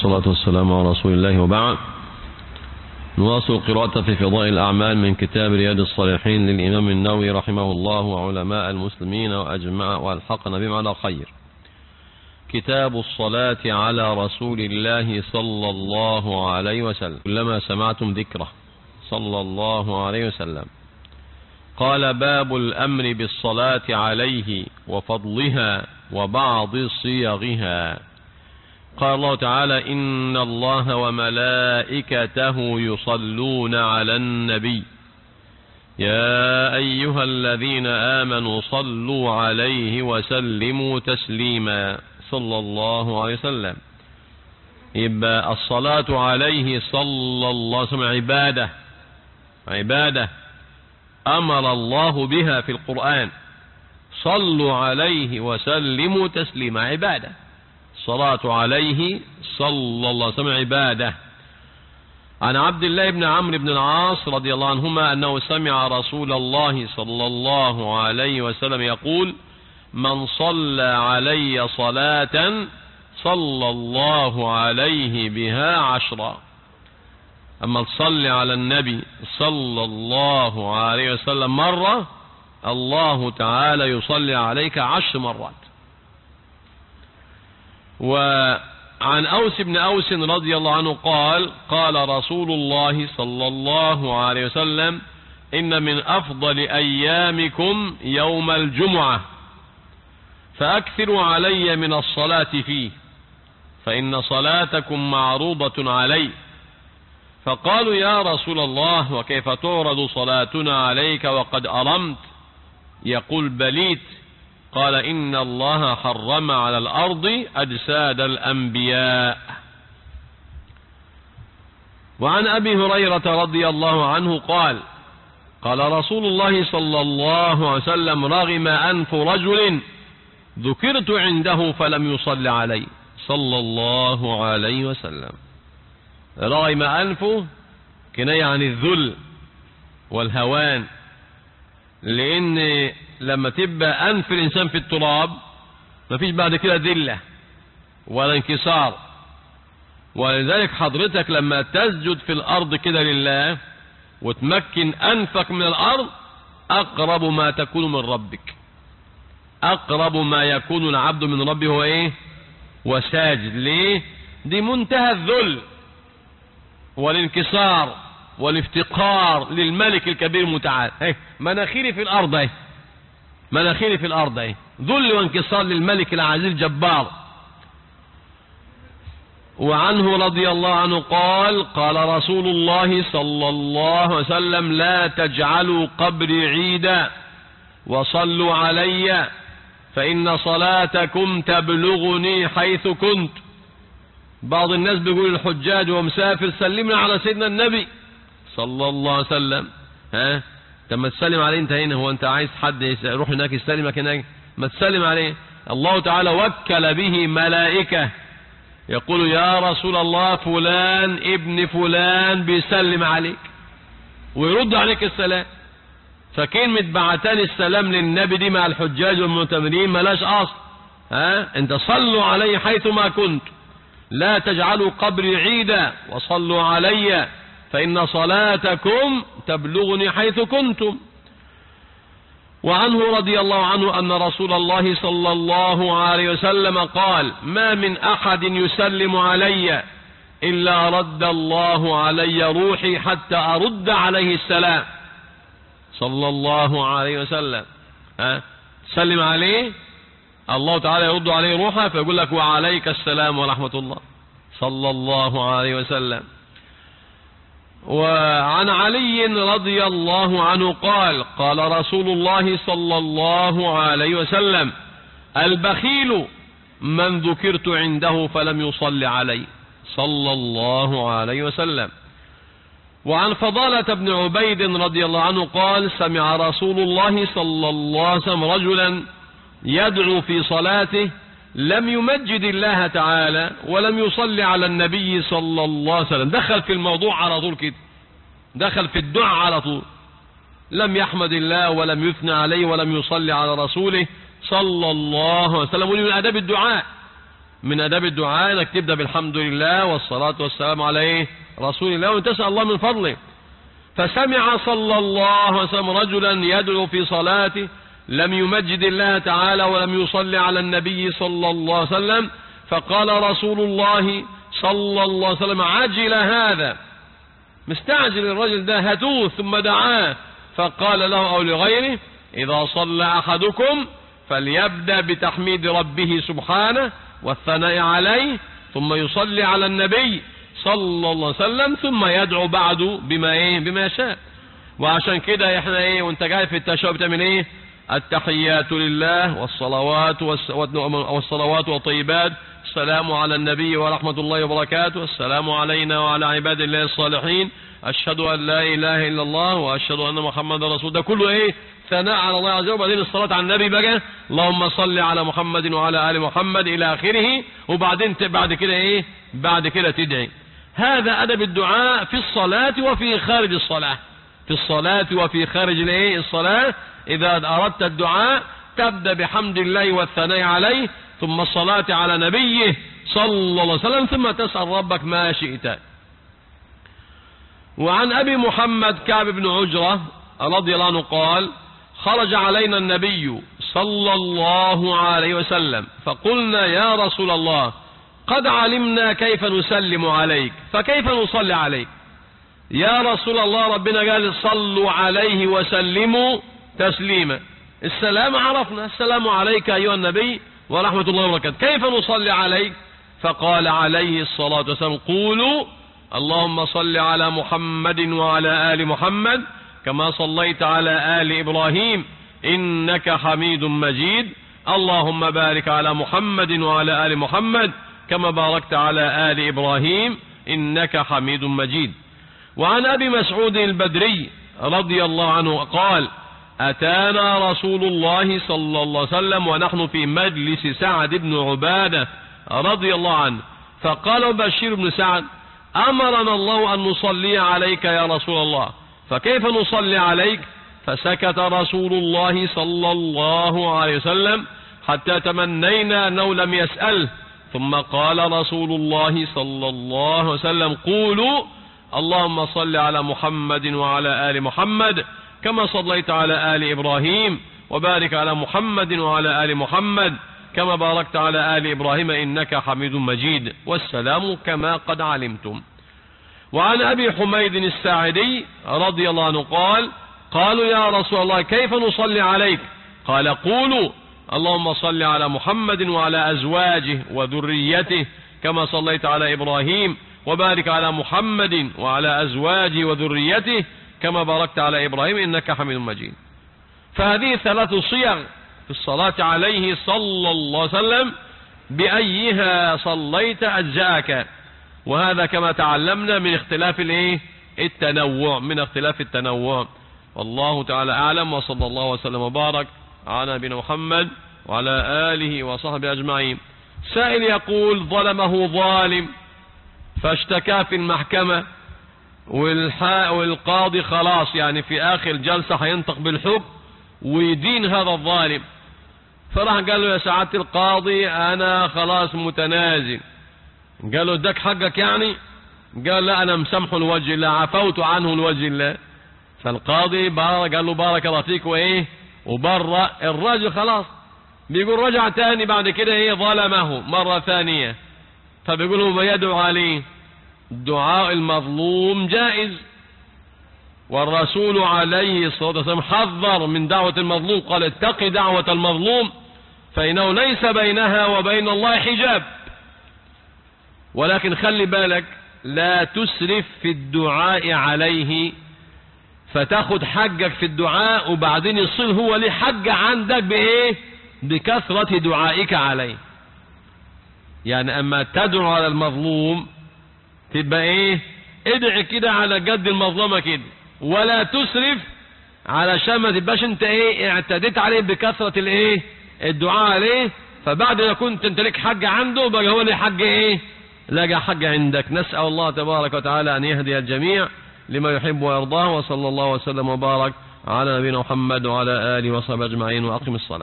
والصلاة والسلام على رسول الله وبعد. نواصل قراءة في فضائل الأعمال من كتاب رياض الصالحين للإمام النووي رحمه الله وعلماء المسلمين وأجمع والحقنا بهم على خير. كتاب الصلاة على رسول الله صلى الله عليه وسلم. كلما سمعتم ذكره صلى الله عليه وسلم. قال: باب الأمر بالصلاة عليه وفضلها وبعض صيغها. قال الله تعالى: إن الله وملائكته يصلون على النبي يا أيها الذين آمنوا صلوا عليه وسلموا تسليما صلى الله عليه وسلم. يبقى الصلاة عليه صلى الله عليه وسلم عبادة أمر الله بها في القرآن. صلوا عليه وسلموا تسليما، عبادة. الصلاة عليه صلى الله عليه وسلم عبادة. عن عبد الله بن عمرو بن العاص رضي الله عنهما أنه سمع رسول الله صلى الله عليه وسلم يقول: من صلى علي صلاة صلى الله عليه بها 10. أما تصلي على النبي صلى الله عليه وسلم مرة، الله تعالى يصلي عليك 10 مرات. وعن أوس بن أوس رضي الله عنه قال: قال رسول الله صلى الله عليه وسلم: إن من أفضل أيامكم يوم الجمعة، فأكثروا علي من الصلاة فيه، فإن صلاتكم معروضة علي. فقالوا: يا رسول الله، وكيف تعرض صلاتنا عليك وقد أرمت؟ يقول: بليت. قال: إن الله حرم على الأرض أجساد الأنبياء. وعن أبي هريرة رضي الله عنه قال: قال رسول الله صلى الله عليه وسلم: رغم أنف رجل ذكرت عنده فلم يصل علي صلى الله عليه وسلم. رغم أنفه كناية عن الذل والهوان، لأن لما تبقى أنف الإنسان في التراب مفيش بعد كده ذلة ولا انكسار. ولذلك حضرتك لما تسجد في الأرض كده لله وتمكن أنفك من الأرض، أقرب ما تكون من ربك. أقرب ما يكون العبد من ربه هو إيه؟ وساجد. ليه؟ دي منتهى الذل والانكسار والافتقار للملك الكبير المتعال. مناخيري في الأرض، مناخيري في الأرض، ذل وانكسار للملك العزيز الجبار. وعنه رضي الله عنه قال: قال رسول الله صلى الله عليه وسلم: لا تجعلوا قبري عيدا وصلوا علي، فإن صلاتكم تبلغني حيث كنت. بعض الناس بيقول الحجاج ومسافر: سلمنا على سيدنا النبي صلى الله عليه وسلم. لما تسلم عليه انت هنا، هو انت عايز حد يروح هناك يسلمك هناك؟ ما تسلم عليه. الله تعالى وكل به ملائكة يقول: يا رسول الله، فلان ابن فلان بيسلم عليك ويرد عليك السلام. فكلمة بعتان السلام للنبي دي مع الحجاج والمعتمرين ملاش أصل. انت صلوا علي حيثما كنت، لا تجعلوا قبري عيدا وصلوا علي، فإن صلاتكم تبلغني حيث كنتم. وعنه رضي الله عنه أن رسول الله صلى الله عليه وسلم قال: ما من أحد يسلم علي إلا رد الله علي روحي حتى أرد عليه السلام صلى الله عليه وسلم. تسلم عليه، الله تعالى يرد عليه روحه فيقول لك: وعليك السلام ورحمة الله صلى الله عليه وسلم. وعن علي رضي الله عنه قال: قال رسول الله صلى الله عليه وسلم: البخيل من ذكرت عنده فلم يصل علي صلى الله عليه وسلم. وعن فضالة بن عبيد رضي الله عنه قال: سمع رسول الله صلى الله عليه وسلم رجلا يدعو في صلاته لم يمجد الله تعالى ولم يصلي على النبي صلى الله عليه وسلم. دخل في الموضوع على طول كده، دخل في الدعاء على طول، لم يحمد الله ولم يثنى عليه ولم يصلي على رسوله صلى الله عليه وسلم. ولي من آداب الدعاء من أداب الدعاء أنك تبدأ بالحمد لله والصلاة والسلام عليه رسول الله وتسأل الله من فضله. فسمع صلى الله عليه وسلم رجلا يدعو في صلاته لم يمجد الله تعالى ولم يصلي على النبي صلى الله عليه وسلم، فقال رسول الله صلى الله عليه وسلم عجل هذا، مستعجل الرجل ده، هاتوه. ثم دعاه فقال له أو لغيره إذا صلى أحدكم فليبدأ بتحميد ربه سبحانه والثناء عليه ثم يصلي على النبي صلى الله عليه وسلم ثم يدعو بعده بما يشاء. وعشان كده احنا وانت جاي في التشهد بتعمل التحيات لله والصلوات والطيبات، السلام على النبي ورحمة الله وبركاته، السلام علينا وعلى عباد الله الصالحين، أشهد أن لا إله إلا الله وأشهد أن محمد رسول. ده كله ثناء على الله عز وجل. وبعدين الصلاة على النبي بقى اللهم صل على محمد وعلى آل محمد إلى آخره. وبعدين بعد كده تدعي. هذا أدب الدعاء في الصلاة وفي خارج الصلاة. في الصلاة وفي خارج الصلاة إذا أردت الدعاء تبدأ بحمد الله والثناء عليه ثم الصلاة على نبيه صلى الله عليه وسلم ثم تسأل ربك ما شئت. وعن أبي محمد كعب بن عجرة رضي الله عنه قال خرج علينا النبي صلى الله عليه وسلم فقلنا يا رسول الله قد علمنا كيف نسلم عليك فكيف نصلي عليك؟ يا رسول الله ربنا قال صلوا عليه وسلموا تسليما. السلام عرفنا، السلام عليك أيها النبي ورحمة الله وبركاته، كيف نصلي عليك؟ فقال عليه الصلاة والسلام قولوا اللهم صل على محمد وعلى آل محمد كما صليت على آل إبراهيم إنك حميد مجيد، اللهم بارك على محمد وعلى آل محمد كما باركت على آل إبراهيم إنك حميد مجيد. وعن أبي مسعود البدري رضي الله عنه قال أتانا رسول الله صلى الله عليه وسلم ونحن في مجلس سعد بن عبادة رضي الله عنه فقال بشير بن سعد أمرنا الله أن نصلي عليك يا رسول الله فكيف نصلي عليك؟ فسكت رسول الله صلى الله عليه وسلم حتى تمنينا أنه لم يسأله، ثم قال رسول الله صلى الله عليه وسلم قولوا اللهم صل على محمد وعلى آل محمد كما صليت على آل إبراهيم وبارك على محمد وعلى آل محمد كما باركت على آل إبراهيم إنك حميد مجيد، والسلام كما قد علمتم. وعن أبي حميد الساعدي رضي الله عنه قال قالوا يا رسول الله كيف نصلي عليك؟ قال قولوا اللهم صل على محمد وعلى أزواجه وذريته كما صليت على إبراهيم وبارك على محمد وعلى أزواجه وذريته كما باركت على إبراهيم إنك حميد مجيد. فهذه 3 صيغ في الصلاة عليه صلى الله عليه وسلم بأيها صليت أجزاك، وهذا كما تعلمنا من اختلاف التنوع. والله تعالى أعلم، وصلى الله وسلم وبارك على نبينا محمد وعلى آله وصحبه أجمعين. سائل يقول ظلمه ظالم فاشتكى في المحكمة والقاضي خلاص في آخر جلسة هينطق بالحكم ويدين هذا الظالم، فراح قال له يا سعادة القاضي أنا خلاص متنازل. قال له اداك حقك قال لا أنا مسامحه لوجه الله، عفوت عنه لوجه الله. فالقاضي قال له بارك الله فيك وبرأ الراجل. خلاص بيقول رجع تاني بعد كده ظلمه مرة ثانية، فبيقول له ما يدعو عليه؟ دعاء المظلوم جائز، والرسول عليه الصلاة والسلام حذر من دعوة المظلوم، قال اتق دعوة المظلوم فإنه ليس بينها وبين الله حجاب. ولكن خلي بالك لا تسرف في الدعاء عليه فتاخد حقك في الدعاء وبعدين يصير هو ليه حق عندك بكثرة دعائك عليه. أما تدعو على المظلوم تبقى ادعي كده على قد المظلمة كده، ولا تسرف علشان ما تبقاش انت اعتديت عليه بكثرة الدعاء عليه، فبعد ما كنت انت لك حق عنده بقى هو ليه حق لقى حق عندك. نسأل الله تبارك وتعالى أن يهدي الجميع لما يحب ويرضاه، وصلى الله وسلم وبارك على نبينا محمد وعلى آله وصحبه أجمعين، وأقم الصلاة.